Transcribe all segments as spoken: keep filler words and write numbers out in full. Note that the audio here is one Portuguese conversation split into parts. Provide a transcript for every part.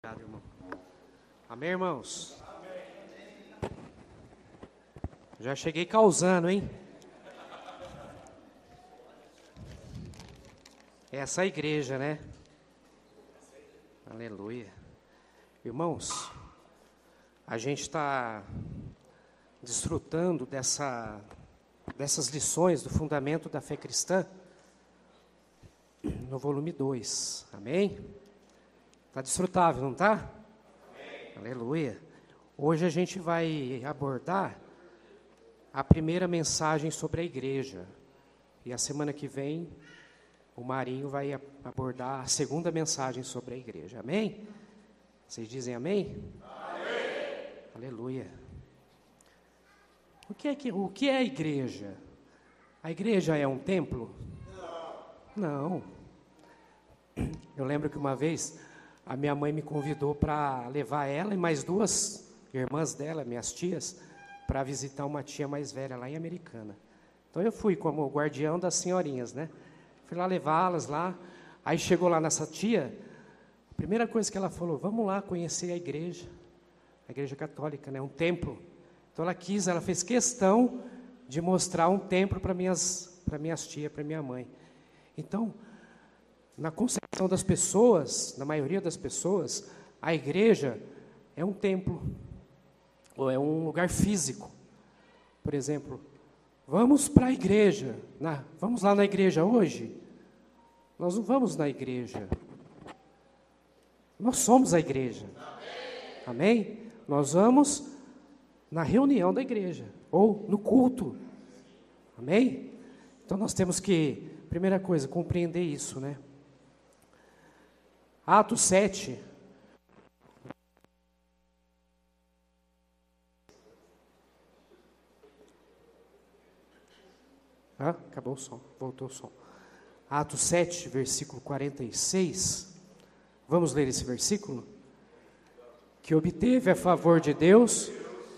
Obrigado, irmão. Amém, irmãos? Amém. Já cheguei causando, hein? Essa é a igreja, né? Aleluia. Irmãos, a gente está desfrutando dessa, dessas lições do fundamento da fé cristã no volume dois. Amém? Está desfrutável, não está? Amém. Aleluia. Hoje a gente vai abordar a primeira mensagem sobre a igreja. E a semana que vem, o Marinho vai abordar a segunda mensagem sobre a igreja. Amém? Vocês dizem amém? Amém. Aleluia. O que é, que, o que é a igreja? A igreja é um templo? Não. Não. Eu lembro que uma vez a minha mãe me convidou para levar ela e mais duas irmãs dela, minhas tias, para visitar uma tia mais velha lá em Americana. Então eu fui como guardião das senhorinhas, né? Fui lá levá-las lá. Aí chegou lá nessa tia, a primeira coisa que ela falou, vamos lá conhecer a igreja, a igreja católica, né? Um templo. Então ela quis, ela fez questão de mostrar um templo para minhas, para minhas tias, para minha mãe. Então, na concepção das pessoas, na maioria das pessoas, a igreja é um templo, ou é um lugar físico. Por exemplo, vamos para a igreja, na, vamos lá na igreja hoje? Nós não vamos na igreja. Nós somos a igreja. Amém? Amém? Nós vamos na reunião da igreja, ou no culto. Amém? Então nós temos que, primeira coisa, compreender isso, né? Atos sete. Ah, acabou o som, voltou o som. Atos sete, versículo quarenta e seis. Vamos ler esse versículo? Que obteve a favor de Deus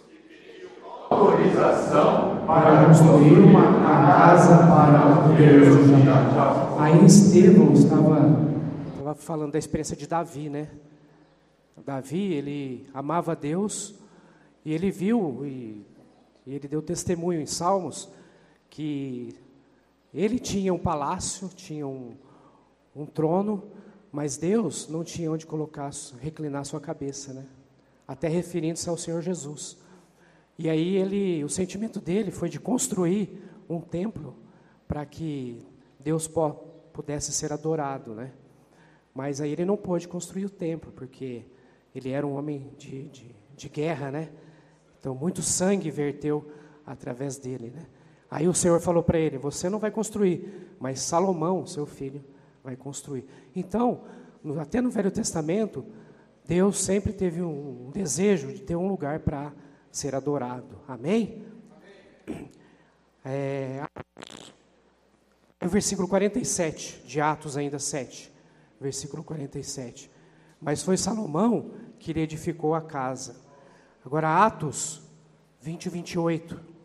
autorização para construir uma casa para o Deus de Jacó. Aí Estevão estava, estava falando da experiência de Davi, né? Davi, ele amava Deus e ele viu, e, e ele deu testemunho em Salmos, que ele tinha um palácio, tinha um, um trono, mas Deus não tinha onde colocar, reclinar sua cabeça, né? Até referindo-se ao Senhor Jesus. E aí ele, o sentimento dele foi de construir um templo para que Deus po- pudesse ser adorado, né? Mas aí ele não pôde construir o templo, porque ele era um homem de, de, de guerra, né? Então muito sangue verteu através dele, né? Aí o Senhor falou para ele, você não vai construir, mas Salomão, seu filho, vai construir. Então, no, até no Velho Testamento, Deus sempre teve um, um desejo de ter um lugar para ser adorado. Amém? Amém. É, o versículo quarenta e sete, de Atos ainda sete, versículo quarenta e sete. Mas foi Salomão que lhe edificou a casa. Agora Atos vinte, vinte e oito.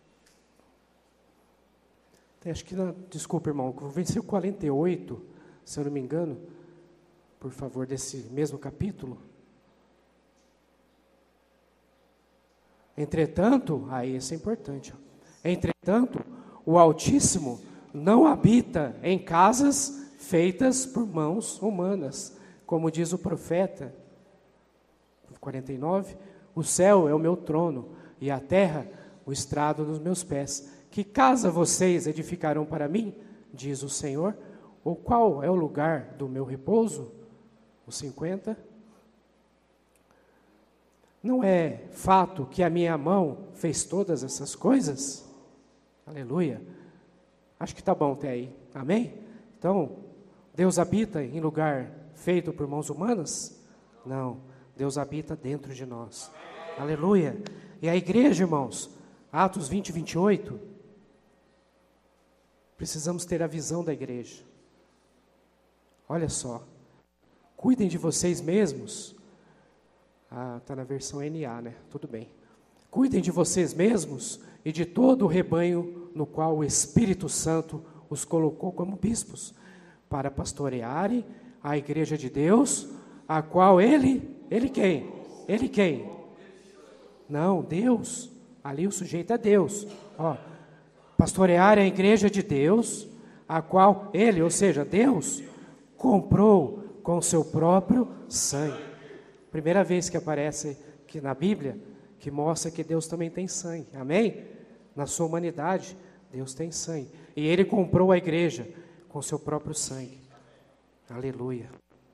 Acho que, não, desculpa, irmão, o versículo quarenta e oito, se eu não me engano, por favor, desse mesmo capítulo. Entretanto, aí isso é importante. Ó. Entretanto, o Altíssimo não habita em casas feitas por mãos humanas, como diz o profeta. quarenta e nove, o céu é o meu trono e a terra o estrado dos meus pés. Que casa vocês edificarão para mim, diz o Senhor, ou qual é o lugar do meu repouso? O cinquenta. Não é fato que a minha mão fez todas essas coisas? Aleluia. Acho que está bom até aí. Amém? Então, Deus habita em lugar feito por mãos humanas? Não. Deus habita dentro de nós. Aleluia. E a igreja, irmãos, Atos vinte, vinte e oito, precisamos ter a visão da igreja. Olha só. Cuidem de vocês mesmos. Ah, está na versão N A, né? Tudo bem. Cuidem de vocês mesmos e de todo o rebanho no qual o Espírito Santo os colocou como bispos, para pastorearem a igreja de Deus, a qual Ele Ele quem? Ele quem? Não, Deus. Ali o sujeito é Deus. Ó, pastorear a igreja de Deus, a qual ele, ou seja, Deus, comprou com seu próprio sangue. Primeira vez que aparece aqui na Bíblia, que mostra que Deus também tem sangue. Amém? Na sua humanidade, Deus tem sangue. E ele comprou a igreja com seu próprio sangue. Aleluia.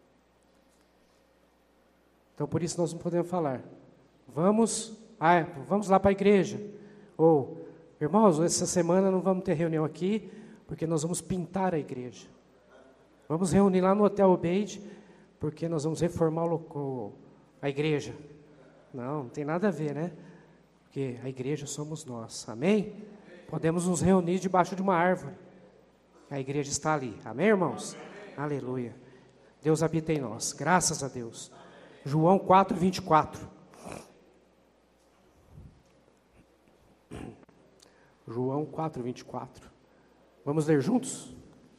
Então, por isso nós não podemos falar, vamos, ah, vamos lá para a igreja. Ou, irmãos, essa semana não vamos ter reunião aqui, porque nós vamos pintar a igreja. Vamos reunir lá no Hotel Obeid, porque nós vamos reformar o, a igreja. Não, não tem nada a ver, né? Porque a igreja somos nós, amém? Podemos nos reunir debaixo de uma árvore. A igreja está ali, amém, irmãos? Aleluia. Deus habita em nós, graças a Deus. João quatro, vinte e quatro. João quatro, vinte e quatro. Vamos ler juntos?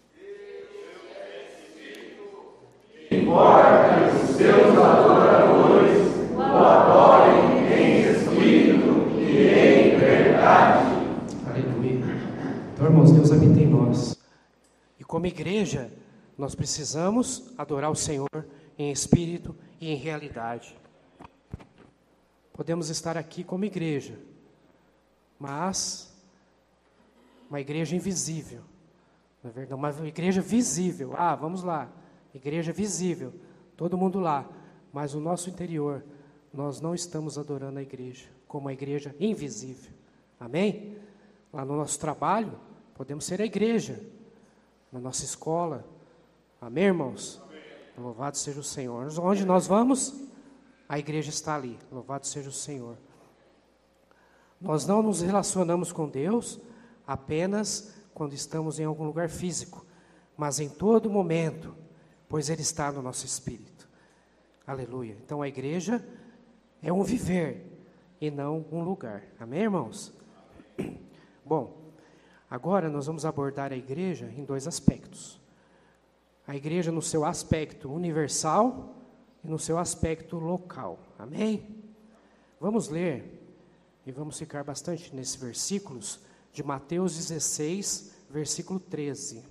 Importa que os seus adoradores o adorem em espírito e em verdade. Aleluia. Então, irmãos, Deus habita em nós. E como igreja, nós precisamos adorar o Senhor em espírito e em realidade. Podemos estar aqui como igreja, mas uma igreja invisível, não é verdade? Uma igreja visível. Ah, vamos lá, igreja visível, todo mundo lá, mas no nosso interior, nós não estamos adorando a igreja, como a igreja invisível. Amém? Lá no nosso trabalho, podemos ser a igreja, na nossa escola. Amém, irmãos? Louvado seja o Senhor. Onde nós vamos, a igreja está ali. Louvado seja o Senhor. Nós não nos relacionamos com Deus apenas quando estamos em algum lugar físico, mas em todo momento, pois Ele está no nosso espírito. Aleluia. Então a igreja é um viver e não um lugar. Amém, irmãos? Bom, agora nós vamos abordar a igreja em dois aspectos. A igreja no seu aspecto universal e no seu aspecto local. Amém? Vamos ler e vamos ficar bastante nesses versículos de Mateus dezesseis, versículo treze.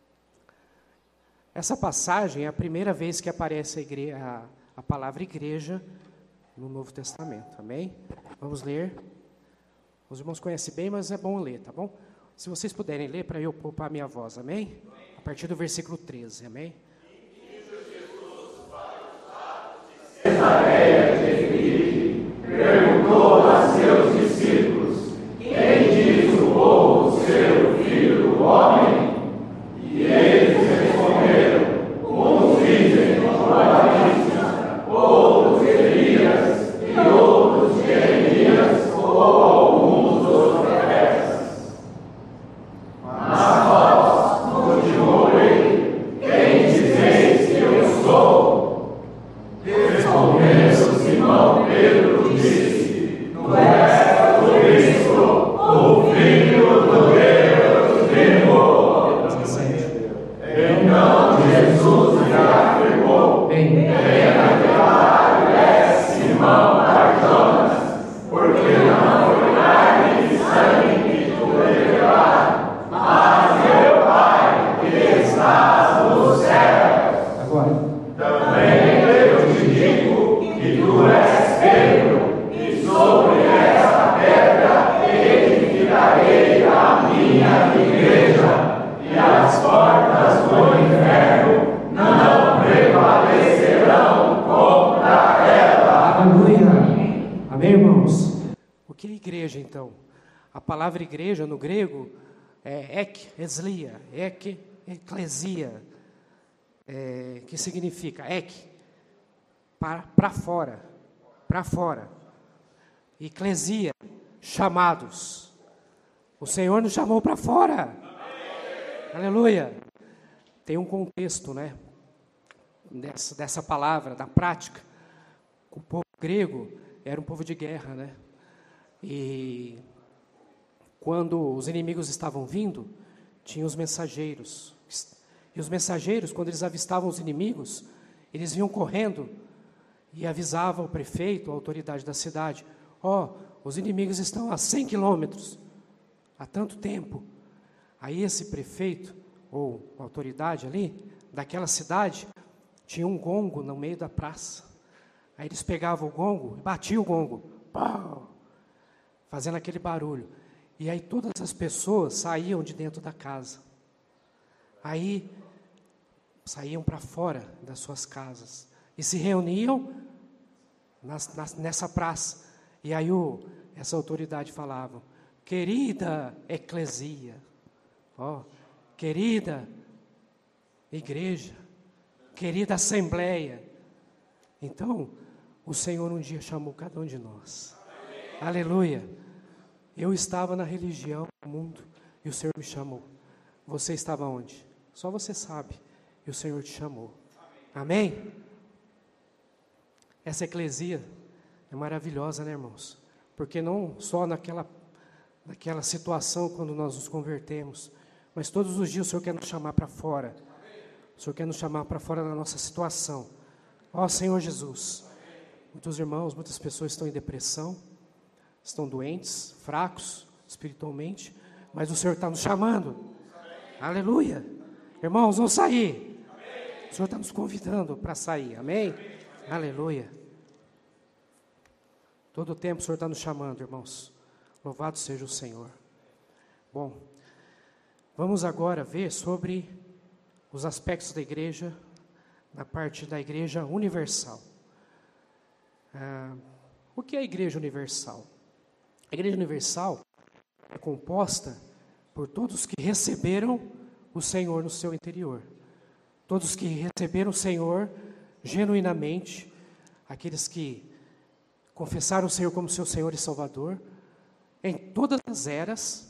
Essa passagem é a primeira vez que aparece a, igreja, a, a palavra igreja no Novo Testamento. Amém? Vamos ler. Os irmãos conhecem bem, mas é bom ler, tá bom? Se vocês puderem ler, para eu poupar a minha voz, amém? A partir do versículo treze, amém? Cesareia de Filipe perguntou a seus discípulos: quem diz o povo ser o filho do homem? E eles responderam: uns dizem João Batista, outros Elias, e outros Jeremias, ou alguns dos profetas. Mas vós, continuou ele, quem dizeis que eu sou? Respondendo Simão Pedro disse: tu és o Cristo, o Filho do Deus vivo. Então Jesus lhe afirmou: bem-aventurado és Simão Bar-Jonas, porque não foi carne e sangue que tu revelado, mas meu Pai que estás no céu. Agora. Também eu te digo que tu és Pedro, e sobre essa pedra edificarei a minha igreja, e as portas do inferno não prevalecerão contra ela. Aleluia. Amém, irmãos? O que é igreja, então? A palavra igreja no grego é ek, eslia, ek, eclesia, é, que significa ek, para fora, para fora. Eclesia, chamados. O Senhor nos chamou para fora. Amém. Aleluia. Tem um contexto, né, dessa, dessa palavra, da prática. O povo grego era um povo de guerra, né? E quando os inimigos estavam vindo, tinha os mensageiros. E os mensageiros, quando eles avistavam os inimigos, eles vinham correndo e avisava o prefeito, a autoridade da cidade: ó, oh, os inimigos estão a cem quilômetros, há tanto tempo. Aí esse prefeito, ou autoridade ali, daquela cidade, tinha um gongo no meio da praça. Aí eles pegavam o gongo e batiam o gongo, pau, fazendo aquele barulho. E aí todas as pessoas saíam de dentro da casa. Aí saíam para fora das suas casas e se reuniam nas, nas, nessa praça. E aí o, essa autoridade falava: querida eclesia, ó, querida igreja, querida assembleia. Então, o Senhor um dia chamou cada um de nós. Amém. Aleluia. Eu estava na religião do mundo e o Senhor me chamou. Você estava onde? Só você sabe. E o Senhor te chamou. Amém? Amém? Essa eclesia é maravilhosa, né, irmãos? Porque não só naquela, naquela situação quando nós nos convertemos, mas todos os dias o Senhor quer nos chamar para fora. O Senhor quer nos chamar para fora da nossa situação. Ó Senhor Jesus. Muitos irmãos, muitas pessoas estão em depressão, estão doentes, fracos espiritualmente, mas o Senhor está nos chamando. Amém. Aleluia. Irmãos, vamos sair. Amém. O Senhor está nos convidando para sair. Amém? Amém? Aleluia. Todo o tempo o Senhor está nos chamando, irmãos. Louvado seja o Senhor. Bom, vamos agora ver sobre os aspectos da igreja, na parte da igreja universal. Ah, o que é a igreja universal? A igreja universal é composta por todos que receberam o Senhor no seu interior. Todos que receberam o Senhor genuinamente, aqueles que confessaram o Senhor como seu Senhor e Salvador, em todas as eras,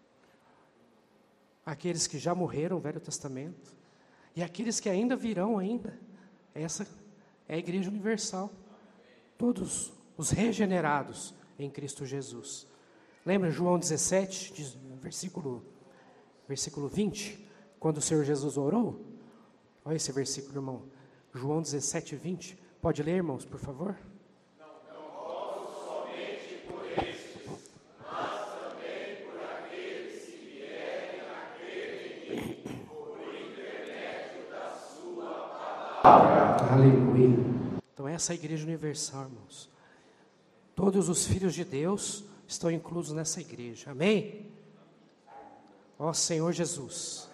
aqueles que já morreram no Velho Testamento, e aqueles que ainda virão ainda. Essa é a igreja universal. Todos os regenerados em Cristo Jesus. Lembra João dezessete, versículo, versículo vinte, quando o Senhor Jesus orou? Olha esse versículo, irmão. João dezessete, vinte. Pode ler, irmãos, por favor? Não, não rogo somente por estes, mas também por aqueles que vierem a crer em mim, por intermédio da sua palavra. Aleluia. Então essa é a igreja universal, irmãos. Todos os filhos de Deus estão inclusos nessa igreja. Amém? Ó Senhor Jesus.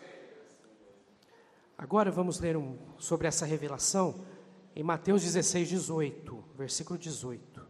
Agora vamos ler um, sobre essa revelação em Mateus dezesseis, dezoito, versículo dezoito.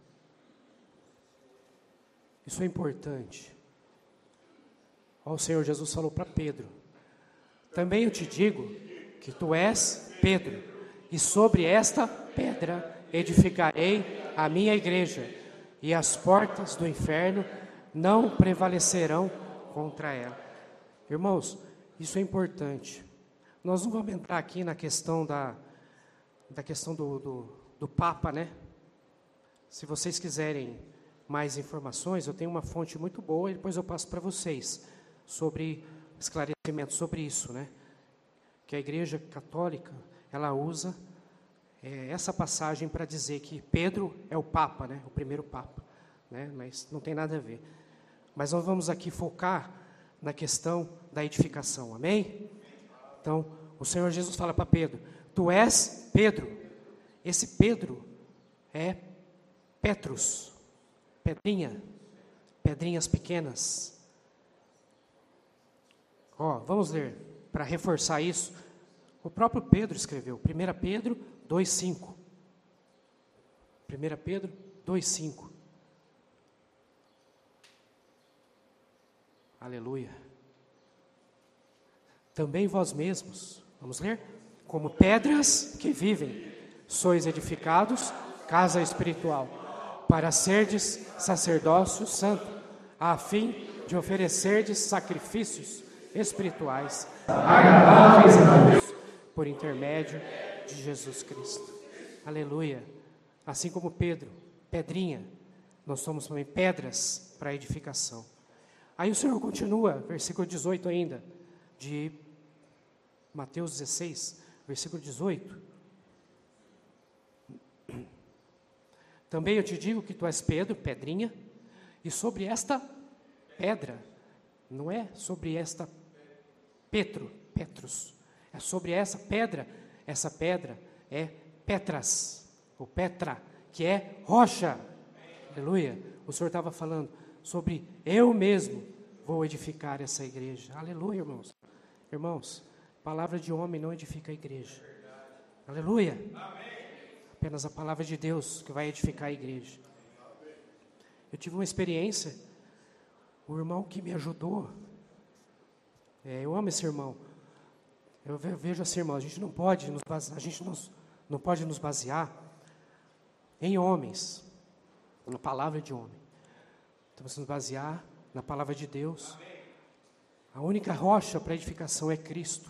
Isso é importante. Ó, o Senhor Jesus falou para Pedro: também eu te digo que tu és Pedro, e sobre esta pedra edificarei a minha igreja, e as portas do inferno não prevalecerão contra ela. Irmãos, isso é importante. Nós não vamos entrar aqui na questão da, da questão do, do, do Papa, né? Se vocês quiserem mais informações, eu tenho uma fonte muito boa e depois eu passo para vocês sobre esclarecimento sobre isso, né? Que a Igreja Católica, ela usa é, essa passagem para dizer que Pedro é o Papa, né? O primeiro Papa, né? Mas não tem nada a ver. Mas nós vamos aqui focar na questão da edificação, amém? Então, o Senhor Jesus fala para Pedro: tu és Pedro. Esse Pedro é Petrus, pedrinha, pedrinhas pequenas. Ó, vamos ler, para reforçar isso. O próprio Pedro escreveu, primeira Pedro dois, cinco. primeira Pedro dois, cinco. Aleluia. Também vós mesmos, vamos ler? Como pedras que vivem, sois edificados, casa espiritual, para serdes sacerdócio santo, a fim de oferecerdes sacrifícios espirituais, agradáveis a Deus, por intermédio de Jesus Cristo. Aleluia. Assim como Pedro, pedrinha, nós somos também pedras para edificação. Aí o Senhor continua, versículo dezoito ainda, de Mateus dezesseis, versículo dezoito. Também eu te digo que tu és Pedro, pedrinha, e sobre esta pedra, não é sobre esta Petro, Petrus, é sobre essa pedra, essa pedra é Petras, ou Petra, que é rocha. Aleluia. O Senhor estava falando sobre eu mesmo vou edificar essa igreja. Aleluia, irmãos. Irmãos, palavra de homem não edifica a igreja. Aleluia. Amém. Apenas a palavra de Deus que vai edificar a igreja. Eu tive uma experiência, o irmão que me ajudou, é, eu amo esse irmão, eu vejo assim, irmão, a gente não pode nos basear, a gente não, não pode nos basear em homens, na palavra de homem. Temos que nos basear na palavra de Deus. A única rocha para edificação é Cristo.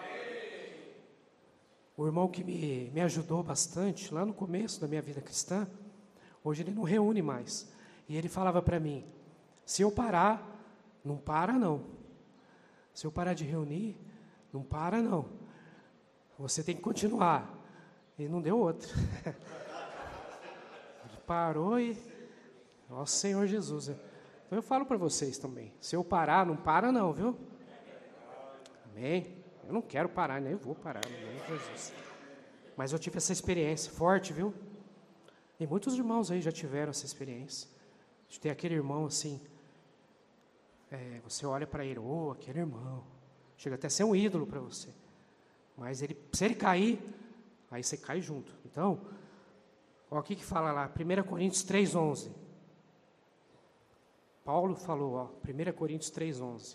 O irmão que me, me ajudou bastante, lá no começo da minha vida cristã, hoje ele não reúne mais. E ele falava para mim, se eu parar, não para não. Se eu parar de reunir, não para não. Você tem que continuar. E não deu outra. Ele parou e... Nossa Senhor Jesus. Então eu falo para vocês também, se eu parar, não para não, viu? Amém? Eu não quero parar, nem vou parar, no nome de Jesus. Mas eu tive essa experiência forte, viu? E muitos irmãos aí já tiveram essa experiência. De ter aquele irmão assim, é, você olha para ele, oh, aquele irmão, chega até a ser um ídolo para você. Mas ele, se ele cair, aí você cai junto. Então, ó, o que que fala lá? primeira Coríntios três, onze. Paulo falou, ó, primeira Coríntios três, onze.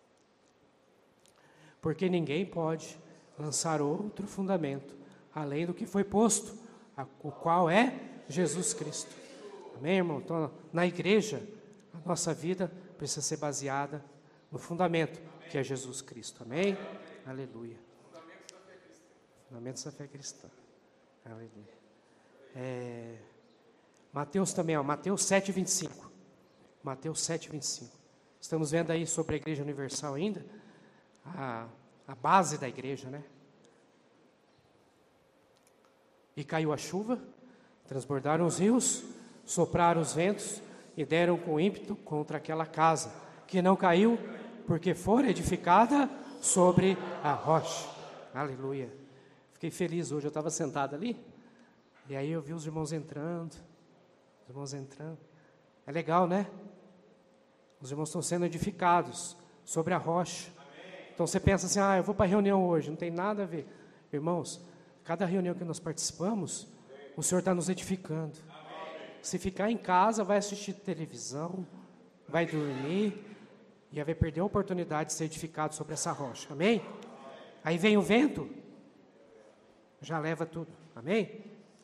Porque ninguém pode lançar outro fundamento, além do que foi posto, a, o qual é Jesus Cristo. Amém, irmão? Então, na igreja, a nossa vida precisa ser baseada no fundamento, que é Jesus Cristo. Amém? Amém. Aleluia. Fundamentos da fé cristã. Fundamentos da fé cristã. Aleluia. É, Mateus também, ó, Mateus sete, vinte e cinco. Mateus sete, vinte e cinco. Estamos vendo aí sobre a Igreja Universal ainda, a, a base da igreja, né? E caiu a chuva, transbordaram os rios, sopraram os ventos e deram com ímpeto contra aquela casa, que não caiu, porque fora edificada sobre a rocha. Aleluia. Fiquei feliz hoje, eu estava sentado ali, e aí eu vi os irmãos entrando, os irmãos entrando. É legal, né? Os irmãos estão sendo edificados sobre a rocha. Então você pensa assim, ah, eu vou para a reunião hoje, não tem nada a ver. Irmãos, cada reunião que nós participamos, o Senhor está nos edificando. Se ficar em casa, vai assistir televisão, vai dormir, e vai perder a oportunidade de ser edificado sobre essa rocha. Amém? Aí vem o vento, já leva tudo. Amém?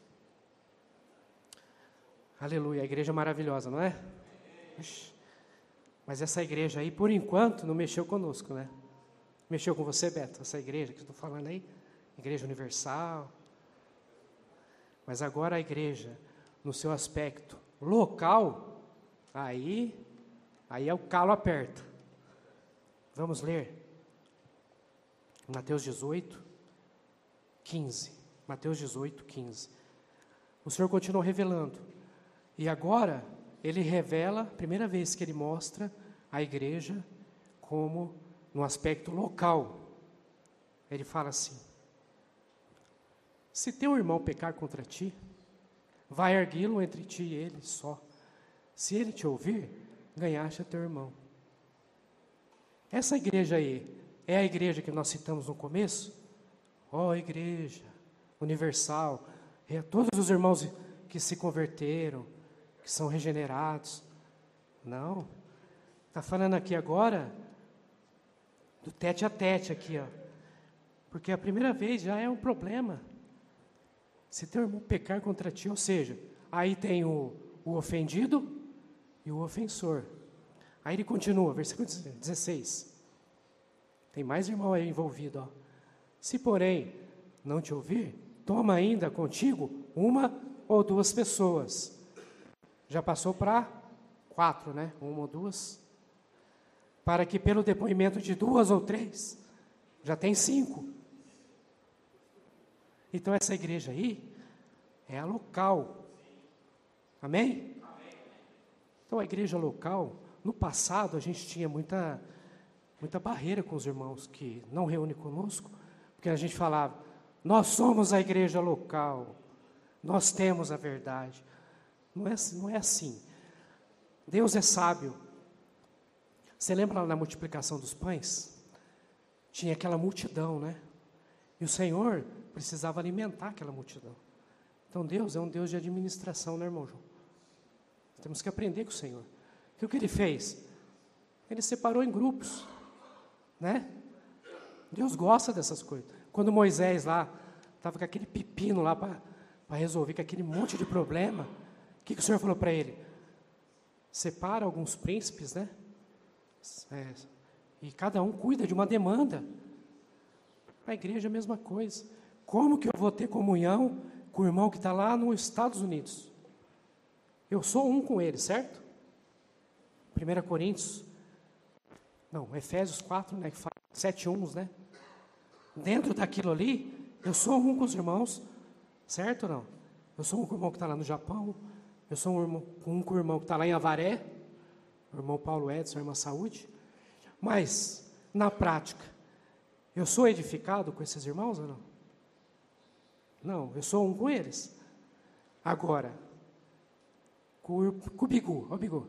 Aleluia, a igreja é maravilhosa, não é? Ixi. Mas essa igreja aí, por enquanto, não mexeu conosco, né? Mexeu com você, Beto, essa igreja que eu estou falando aí? Igreja Universal. Mas agora a igreja, no seu aspecto local, aí, aí é o calo aperta. Vamos ler. Mateus dezoito, quinze. Mateus dezoito, quinze. O Senhor continuou revelando. E agora, Ele revela, primeira vez que Ele mostra a igreja como no aspecto local. Ele fala assim, se teu irmão pecar contra ti, vai ergui-lo entre ti e ele só. Se ele te ouvir, ganhaste a teu irmão. Essa igreja aí, é a igreja que nós citamos no começo? Ó, oh, igreja universal, é todos os irmãos que se converteram, que são regenerados. Não. Está falando aqui agora do tete a tete aqui, ó. Porque a primeira vez já é um problema. Se teu irmão pecar contra ti, ou seja, aí tem o, o ofendido e o ofensor. Aí ele continua, versículo dezesseis. Tem mais irmão aí envolvido, ó. Se, porém, não te ouvir, toma ainda contigo uma ou duas pessoas. Já passou para quatro, né? Uma ou duas. Para que pelo depoimento de duas ou três, já tem cinco. Então essa igreja aí é a local. Amém? Amém? Então a igreja local, no passado a gente tinha muita, muita barreira com os irmãos que não reúnem conosco, porque a gente falava, nós somos a igreja local, nós temos a verdade. Não é, não é assim. Deus é sábio. Você lembra lá na multiplicação dos pães? Tinha aquela multidão, né? E o Senhor precisava alimentar aquela multidão. Então Deus é um Deus de administração, né, irmão João? Temos que aprender com o Senhor. O que Ele fez? Ele separou em grupos, né? Deus gosta dessas coisas. Quando Moisés lá, estava com aquele pepino lá para resolver, com aquele monte de problema, o que, que o Senhor falou para ele? Separa alguns príncipes, né? É, e cada um cuida de uma demanda. A igreja é a mesma coisa. Como que eu vou ter comunhão com o irmão que está lá nos Estados Unidos? Eu sou um com ele, certo? primeira Coríntios, não, Efésios quatro, né, que fala sete uns, né? Dentro daquilo ali, eu sou um com os irmãos, certo ou não? Eu sou um com o irmão que está lá no Japão, eu sou um, irmão, um com o irmão que está lá em Avaré, o irmão Paulo Edson, a irmã Saúde. Mas, na prática, eu sou edificado com esses irmãos ou não? Não, eu sou um com eles. Agora, com, com o Bigu, ó o Bigu.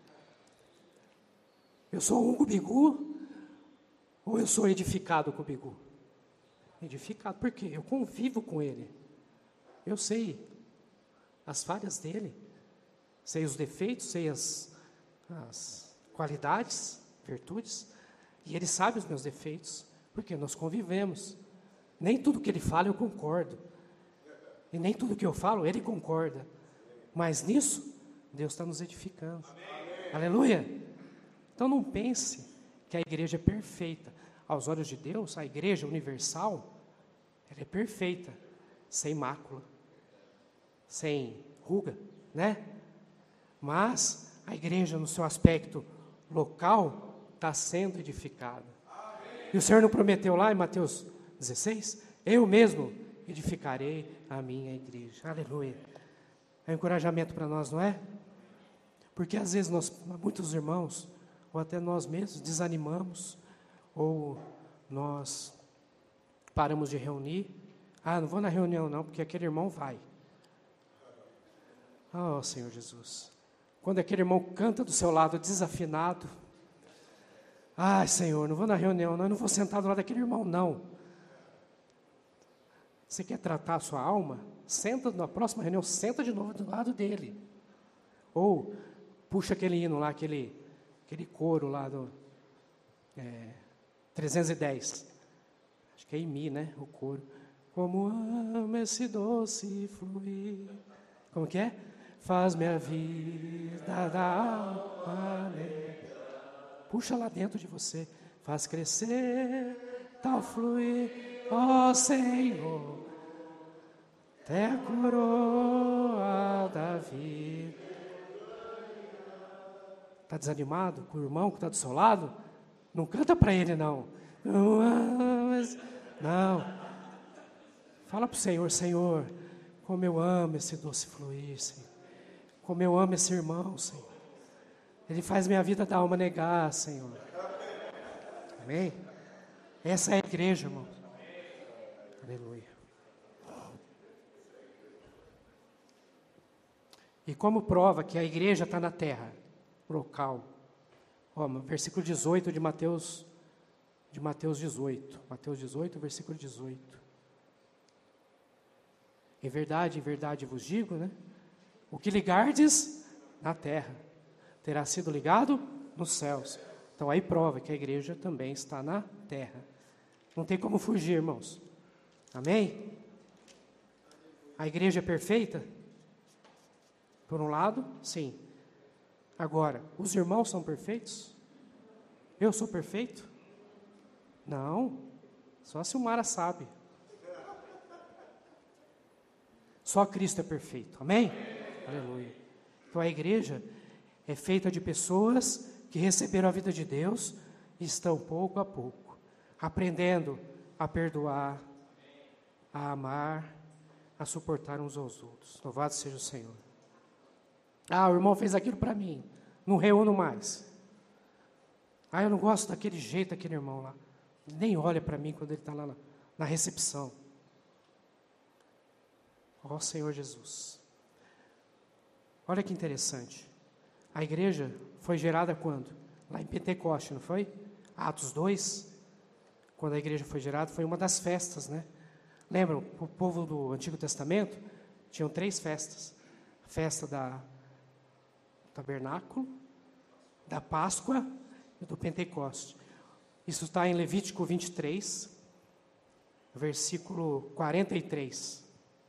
Eu sou um com o Bigu ou eu sou edificado com o Bigu? Edificado, por quê? Eu convivo com ele. Eu sei as falhas dele, sei os defeitos, sei as, as qualidades, virtudes, e ele sabe os meus defeitos, porque nós convivemos. Nem tudo que ele fala eu concordo, e nem tudo que eu falo ele concorda, mas nisso Deus está nos edificando. Amém. Aleluia! Então não pense que a igreja é perfeita. Aos olhos de Deus, a igreja universal, ela é perfeita, sem mácula, sem ruga, né? Mas a igreja, no seu aspecto local, está sendo edificada. Amém. E o Senhor não prometeu lá em Mateus dezesseis? Eu mesmo edificarei a minha igreja. Aleluia. É um encorajamento para nós, não é? Porque às vezes nós, muitos irmãos, ou até nós mesmos, desanimamos, ou nós paramos de reunir. Ah, não vou na reunião não, porque aquele irmão vai. Oh, Senhor Jesus. Quando aquele irmão canta do seu lado desafinado, ai, Senhor, não vou na reunião não, eu não vou sentar do lado daquele irmão não. Você quer tratar a sua alma? Senta na próxima reunião, senta de novo do lado dele. Ou puxa aquele hino lá, aquele, aquele coro lá do é, trezentos e dez. Acho que é em Mi, né? O coro. Como amo esse doce fluir. Como que é? Faz minha vida da alma. Puxa lá dentro de você. Faz crescer, tal fluir, ó Senhor, até a coroa da vida. Está desanimado com o irmão que está do seu lado? Não canta para ele, não. Não. Fala para o Senhor, Senhor, como eu amo esse doce fluir, Senhor. Como eu amo esse irmão, Senhor. Ele faz minha vida da alma negar, Senhor. Amém? Essa é a igreja, irmão. Aleluia. E como prova que a igreja está na terra, local. Ó, versículo dezoito de Mateus, de Mateus dezoito. Mateus dezoito, versículo dezoito. Em verdade, em verdade vos digo, né? O que ligardes na terra terá sido ligado nos céus. Então aí prova que a igreja também está na terra. Não tem como fugir, irmãos. Amém? A igreja é perfeita? Por um lado, sim. Agora, os irmãos são perfeitos? Eu sou perfeito? Não. Só se o Mara sabe. Só Cristo é perfeito. Amém? Aleluia. Então a igreja é feita de pessoas que receberam a vida de Deus e estão pouco a pouco aprendendo a perdoar, a amar, a suportar uns aos outros. Louvado seja o Senhor. Ah, o irmão fez aquilo para mim, não reúno mais. Ah, eu não gosto daquele jeito, daquele irmão lá. Nem olha para mim quando ele está lá na, na recepção. Ó Senhor Jesus. Olha que interessante. A igreja foi gerada quando? Lá em Pentecoste, não foi? Atos dois, quando a igreja foi gerada, foi uma das festas, né? Lembram, o povo do Antigo Testamento tinham três festas. A festa da Tabernáculo, da Páscoa e do Pentecoste. Isso está em Levítico vinte e três, versículo quarenta e três.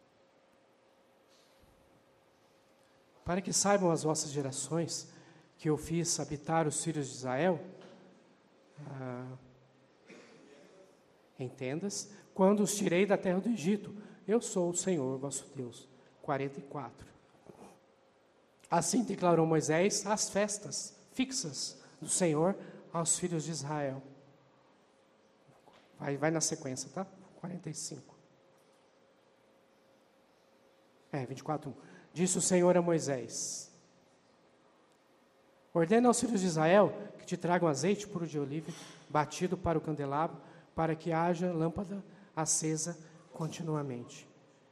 Para que saibam as vossas gerações que eu fiz habitar os filhos de Israel, ah, em tendas, quando os tirei da terra do Egito. Eu sou o Senhor vosso Deus. quarenta e quatro. Assim declarou Moisés as festas fixas do Senhor aos filhos de Israel. Vai, vai na sequência, tá? quarenta e cinco. É, vinte e quatro. Disse o Senhor a Moisés: ordena aos filhos de Israel que te tragam azeite puro de oliva, batido para o candelabro, para que haja lâmpada acesa continuamente.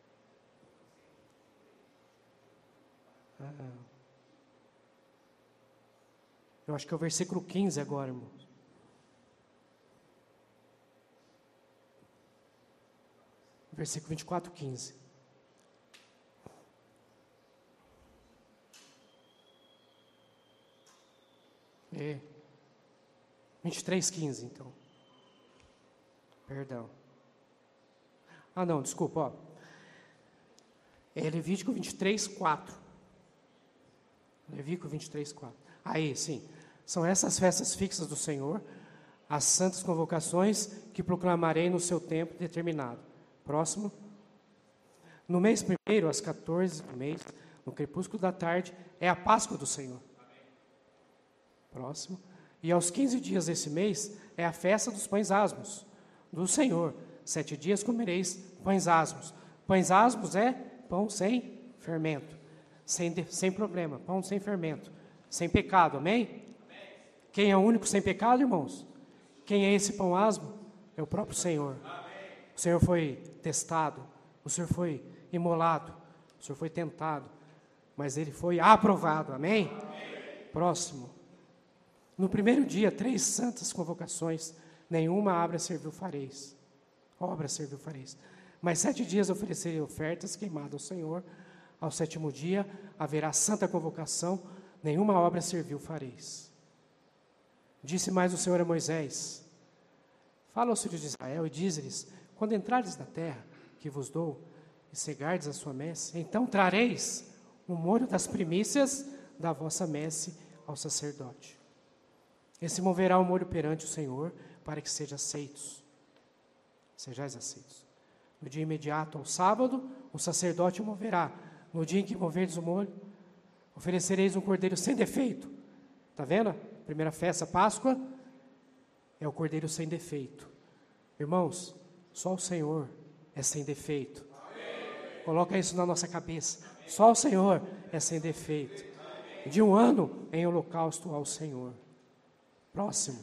Ah, eu acho que é o versículo quinze agora, irmão. Versículo vinte e quatro, quinze. É. vinte e três, quinze, então. Perdão. Ah, não, desculpa, ó. É Levítico vinte e três, quatro. Levítico vinte e três, quatro. Aí, sim. São essas festas fixas do Senhor, as santas convocações que proclamarei no seu tempo determinado. Próximo. No mês primeiro, às quatorze do mês, no crepúsculo da tarde, é a Páscoa do Senhor. Próximo. E aos quinze dias desse mês, é a festa dos pães asmos do Senhor. Sete dias comereis pães asmos. Pães asmos é pão sem fermento. Sem, de, sem problema, pão sem fermento. Sem pecado, amém? Amém? Quem é o único sem pecado, irmãos? Quem é esse pão asmo? É o próprio Senhor. Amém. O Senhor foi testado, o Senhor foi imolado, o Senhor foi tentado, mas Ele foi aprovado, amém? Amém. Próximo. No primeiro dia, três santas convocações, nenhuma obra serviu fareis. Obra serviu fareis. Mas sete dias oferecerei ofertas queimadas ao Senhor. Ao sétimo dia haverá santa convocação, nenhuma obra serviu fareis. Disse mais o Senhor a Moisés: fala aos filhos de Israel e diz-lhes: quando entrares na terra que vos dou e cegardes a sua messe, então trareis o molho das primícias da vossa messe ao sacerdote. Esse moverá o molho perante o Senhor, para que sejam aceitos. Sejais aceitos. No dia imediato ao sábado, o sacerdote o moverá. No dia em que moverdes o molho, oferecereis um cordeiro sem defeito. Está vendo? Primeira festa, Páscoa, é o cordeiro sem defeito. Irmãos, só o Senhor é sem defeito. Amém. Coloca isso na nossa cabeça. Amém. Só o Senhor é sem defeito. Amém. De um ano em holocausto ao Senhor. Próximo.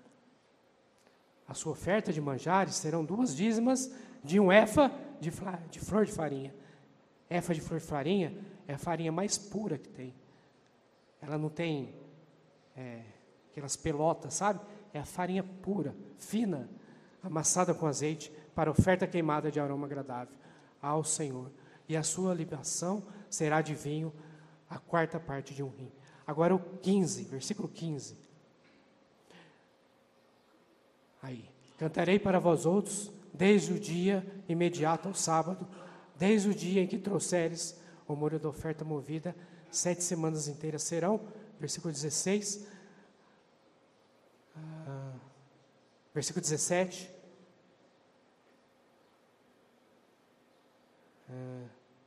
A sua oferta de manjares serão duas dízimas de um efa de, de flor de farinha. Efa de flor de farinha é a farinha mais pura que tem. Ela não tem é, aquelas pelotas, sabe? É a farinha pura, fina, amassada com azeite, para oferta queimada de aroma agradável ao Senhor. E a sua libação será de vinho, a quarta parte de um rim. Agora o quinze, versículo quinze. Aí. Cantarei para vós outros, desde o dia imediato ao sábado, desde o dia em que trouxeres o molho da oferta movida, sete semanas inteiras serão, versículo dezesseis, ah, versículo dezessete, ah,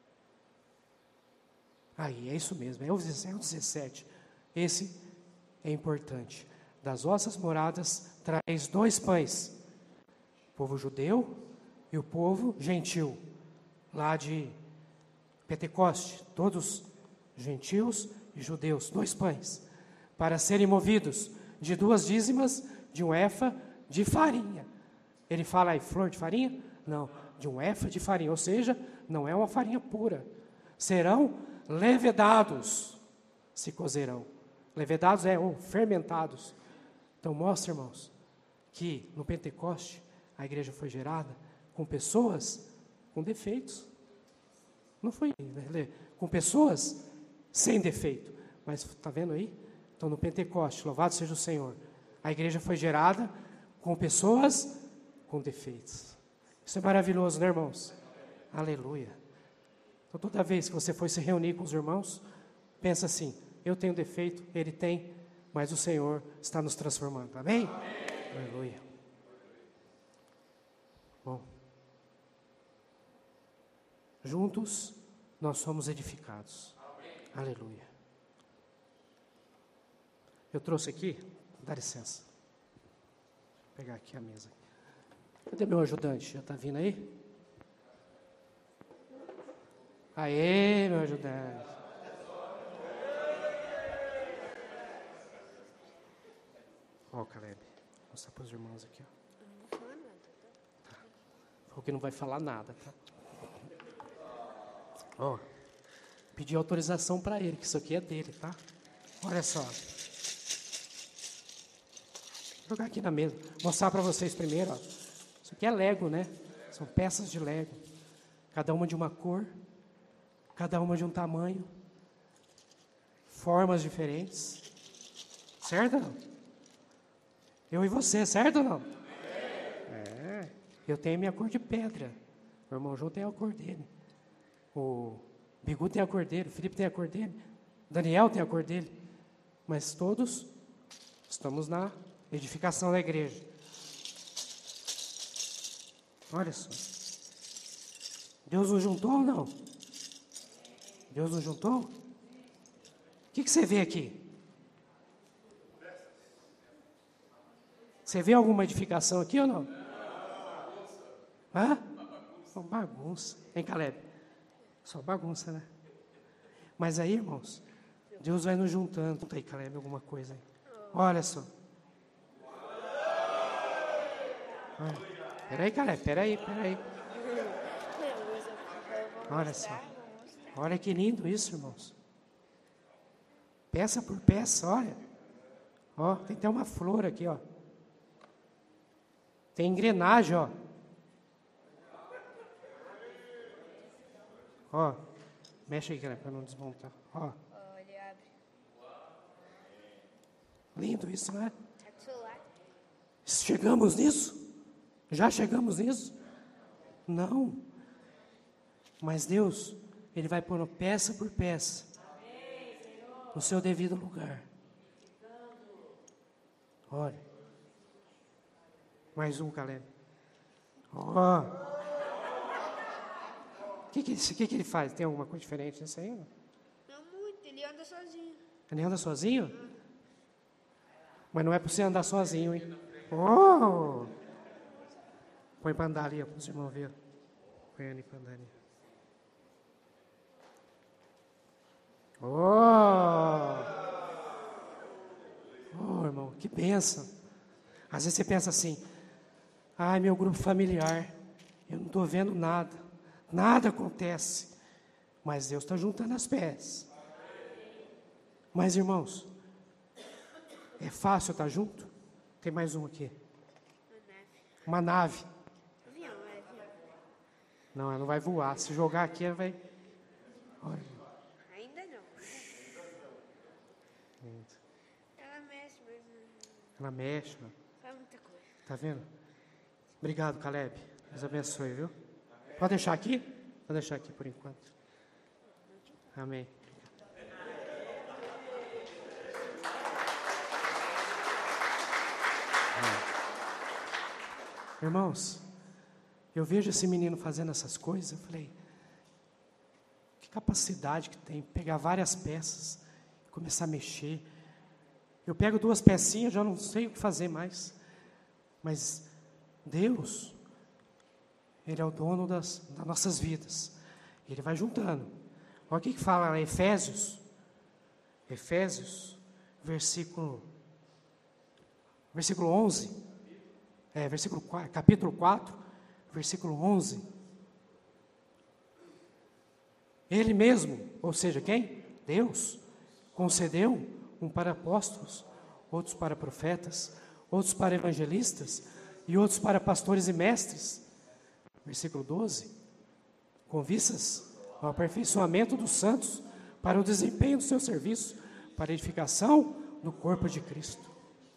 aí, é isso mesmo, é o dezessete, esse é importante. Das vossas moradas trareis dois pães, o povo judeu e o povo gentil, lá de Pentecoste, todos gentios e judeus, dois pães, para serem movidos de duas dízimas de um efa de farinha. Ele fala aí, flor de farinha? Não, de um efa de farinha, ou seja, não é uma farinha pura. Serão levedados, se cozerão. Levedados é ou fermentados. Então mostra, irmãos, que no Pentecoste a igreja foi gerada com pessoas com defeitos. Não foi, né? Com pessoas sem defeito. Mas está vendo aí? Então no Pentecoste, louvado seja o Senhor, a igreja foi gerada com pessoas com defeitos. Isso é maravilhoso, né, irmãos? Aleluia. Então toda vez que você for se reunir com os irmãos, pensa assim, eu tenho defeito, ele tem, mas o Senhor está nos transformando. Amém? Amém. Aleluia. Bom. Juntos nós somos edificados. Amém. Aleluia. Eu trouxe aqui, dá licença. Vou pegar aqui a mesa. Cadê meu ajudante? Já está vindo aí? Aê, meu ajudante. Ó, oh, Caleb. Vou mostrar para os irmãos aqui. Ó. Tá. Falou que não vai falar nada, tá? Ó. Oh, pedi autorização para ele, que isso aqui é dele, tá? Olha só. Vou jogar aqui na mesa. Mostrar para vocês primeiro, ó. Isso aqui é Lego, né? São peças de Lego. Cada uma de uma cor. Cada uma de um tamanho. Formas diferentes. Certo ou não? Eu e você, certo ou não? É. Eu tenho a minha cor de pedra. O irmão João tem a cor dele. O Bigu tem a cor dele. O Felipe tem a cor dele. O Daniel tem a cor dele. Mas todos estamos na edificação da igreja. Olha só. Deus nos juntou ou não? Deus nos juntou? O que, que você vê aqui? Você vê alguma edificação aqui ou não? Hã? Só bagunça. Hein, Caleb? Só bagunça, né? Mas aí, irmãos, Deus vai nos juntando. Aí, Caleb, alguma coisa aí. Olha só. Olha. Peraí, Caleb, peraí, peraí. Olha só. Olha que lindo isso, irmãos. Peça por peça, olha. Ó, tem até uma flor aqui, ó. Tem engrenagem, ó. Ó, mexe aí, Caleb, para não desmontar. Ó. Olha, abre. Lindo isso, não é? É do celular? Chegamos nisso? Já chegamos nisso? Não. Mas Deus, Ele vai pôr peça por peça no seu devido lugar. Olha. Mais um, Caleb. Ó. O que que, que que ele faz? Tem alguma coisa diferente nisso aí? Não, Não muito, ele anda sozinho. ele anda sozinho? Hum. Mas não é para você andar sozinho, hein? Oh! Põe para andar ali, para os irmãos verem. Põe ali para andar ali. Oh! Oh, irmão, que bênção. Às vezes você pensa assim, ai, meu grupo familiar, eu não estou vendo nada, nada acontece. Mas Deus está juntando as peças. Mas, irmãos, é fácil estar junto? Tem mais um aqui. Uma nave. Avião, é avião. Não, ela não vai voar. Se jogar aqui, ela vai... Olha. Ainda não. Ela mexe, mas Ela mexe, ó. faz muita coisa. Tá vendo? Obrigado, Caleb. Deus abençoe, viu? Pode deixar aqui? Pode deixar aqui por enquanto. Amém. Irmãos, eu vejo esse menino fazendo essas coisas, eu falei, que capacidade que tem, pegar várias peças, começar a mexer. Eu pego duas pecinhas, já não sei o que fazer mais. Mas Deus, Ele é o dono das, das nossas vidas. Ele vai juntando. Olha o que, que fala lá, Efésios. Efésios, versículo, versículo onze, é, versículo quatro, capítulo quatro, versículo onze. Ele mesmo, ou seja, quem? Deus, concedeu um para apóstolos, outros para profetas, outros para evangelistas e outros para pastores e mestres. Versículo doze. Com vistas ao aperfeiçoamento dos santos, para o desempenho do seu serviço, para a edificação do corpo de Cristo.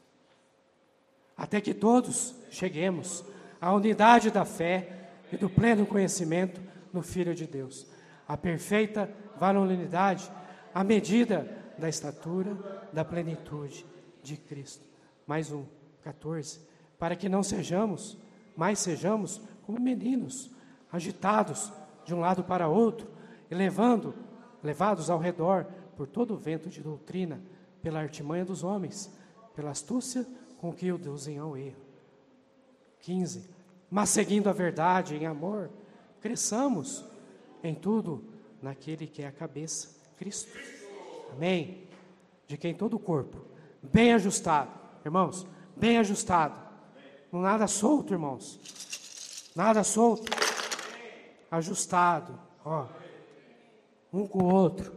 Até que todos cheguemos à unidade da fé e do pleno conhecimento no Filho de Deus, a perfeita varonilidade, à medida da estatura da plenitude de Cristo. Mais um, quatorze. Para que não sejamos, mais sejamos como meninos, agitados de um lado para outro, e levando, levados ao redor por todo o vento de doutrina, pela artimanha dos homens, pela astúcia com que o induzem ao erro. quinze. Mas seguindo a verdade em amor, cresçamos em tudo naquele que é a cabeça, Cristo. Amém? De quem todo o corpo, bem ajustado, irmãos, bem ajustado, não nada solto, irmãos, nada solto, ajustado, ó, um com o outro,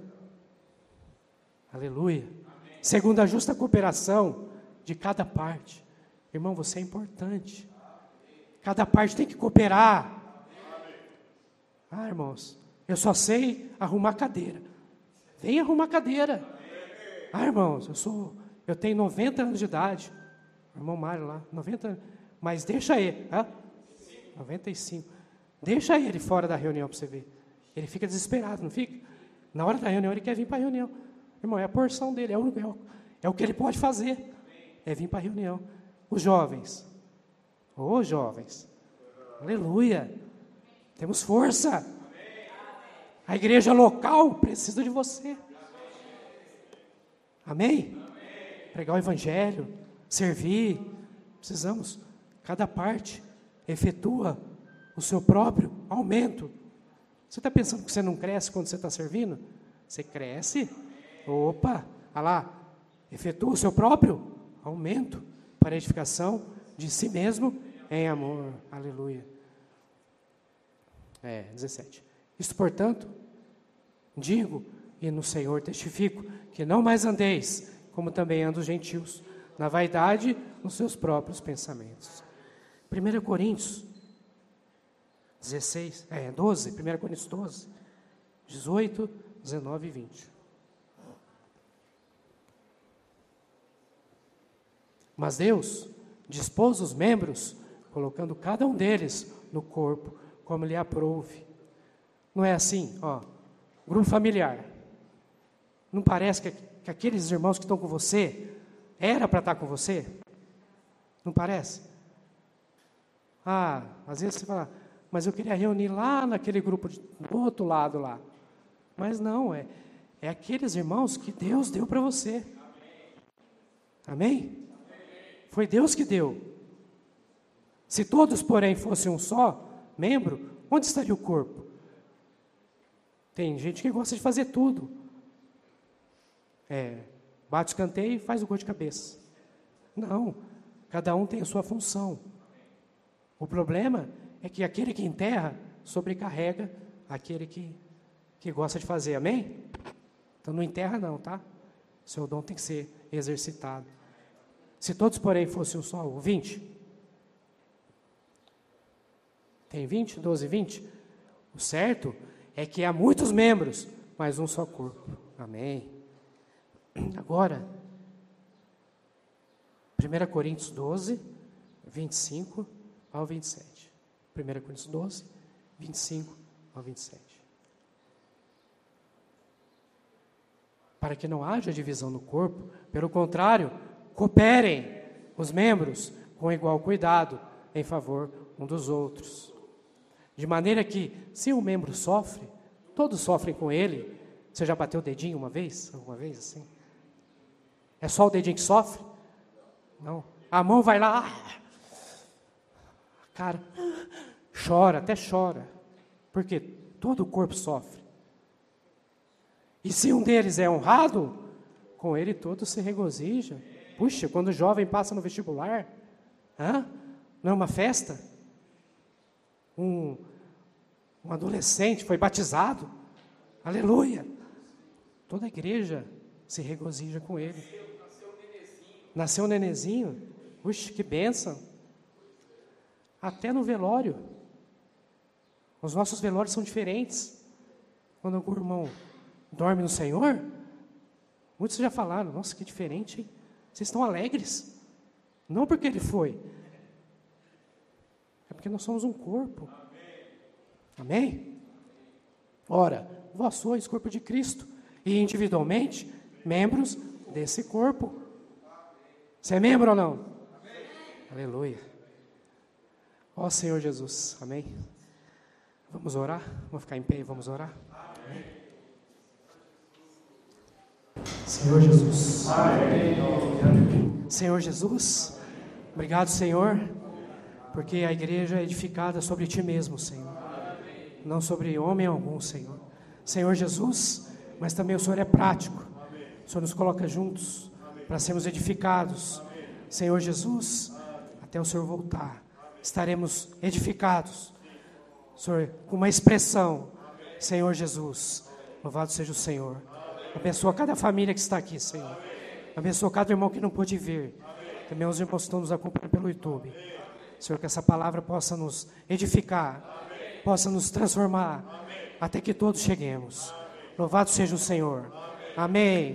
aleluia, segundo a justa cooperação de cada parte. Irmão, você é importante, cada parte tem que cooperar. Ah, irmãos, eu só sei arrumar cadeira, vem arrumar cadeira. Ah, irmãos, eu sou, eu tenho noventa anos de idade, o irmão Mário lá, noventa anos, mas deixa ele, ah, noventa e cinco, deixa ele fora da reunião para você ver. Ele fica desesperado, não fica? Na hora da reunião ele quer vir para a reunião. Irmão, é a porção dele, é o, é, o, é o que ele pode fazer, é vir para a reunião. Os jovens, ô oh, jovens, aleluia, temos força. A igreja local precisa de você. Amém? Pregar o evangelho, servir, precisamos, cada parte efetua o seu próprio aumento. Você está pensando que você não cresce quando você está servindo? Você cresce, opa, olha lá, efetua o seu próprio aumento para a edificação de si mesmo em amor, aleluia. É, dezessete. Isto, portanto, digo e no Senhor testifico, que não mais andeis, como também andam os gentios, na vaidade, nos seus próprios pensamentos. primeira Coríntios dezesseis, é, doze, primeira Coríntios doze, dezoito, dezenove e vinte. Mas Deus dispôs os membros, colocando cada um deles no corpo, como lhe aprouve. Não é assim, ó, grupo familiar. Não parece que, que aqueles irmãos que estão com você, era para estar com você? Não parece? Ah, às vezes você fala, mas eu queria reunir lá naquele grupo de, do outro lado lá. Mas não, é, é aqueles irmãos que Deus deu para você. Amém? Foi Deus que deu. Se todos, porém, fossem um só membro, onde estaria o corpo? Tem gente que gosta de fazer tudo. É, bate o escanteio e faz o gol de cabeça. Não, cada um tem a sua função. O problema é que aquele que enterra sobrecarrega aquele que, que gosta de fazer, amém? Então não enterra não, tá? Seu dom tem que ser exercitado. Se todos, porém, fossem um só, o vinte. Tem vinte, doze, vinte? O certo é que há muitos membros, mas um só corpo. Amém? Agora, primeira Coríntios doze, vinte e cinco ao vinte e sete. primeira Coríntios doze, vinte e cinco ao vinte e sete. Para que não haja divisão no corpo, pelo contrário, cooperem os membros com igual cuidado em favor um dos outros. De maneira que, se um membro sofre, todos sofrem com ele. Você já bateu o dedinho uma vez? Alguma vez assim? É só o dedinho que sofre? Não. A mão vai lá, cara, chora, até chora. Porque todo o corpo sofre. E se um deles é honrado, com ele todos se regozijam. Puxa, quando o jovem passa no vestibular, hã? Não é uma festa? Um, um adolescente foi batizado, aleluia. Toda a igreja se regozija com ele. Nasceu um nenezinho, puxa, que bênção. Até no velório. Os nossos velórios são diferentes. Quando algum irmão dorme no Senhor, muitos já falaram, nossa, que diferente, hein? Vocês estão alegres. Não porque ele foi, é porque nós somos um corpo. Amém? Ora, vós sois corpo de Cristo, e individualmente, membros desse corpo. Você é membro ou não? Amém. Aleluia. Ó Senhor Jesus, amém? Vamos orar? Vamos ficar em pé e vamos orar? Amém. Senhor Jesus. Amém. Senhor Jesus, obrigado, Senhor, porque a igreja é edificada sobre Ti mesmo, Senhor. Não sobre homem algum, Senhor. Senhor Jesus, mas também o Senhor é prático. O Senhor nos coloca juntos para sermos edificados. Senhor Jesus, até o Senhor voltar, estaremos edificados. Senhor, com uma expressão, Senhor Jesus, louvado seja o Senhor. Abençoa cada família que está aqui, Senhor. Abençoa cada irmão que não pôde vir. Também os irmãos que estão nos acompanhando pelo YouTube. Senhor, que essa palavra possa nos edificar, possa nos transformar, até que todos cheguemos. Louvado seja o Senhor. Amém.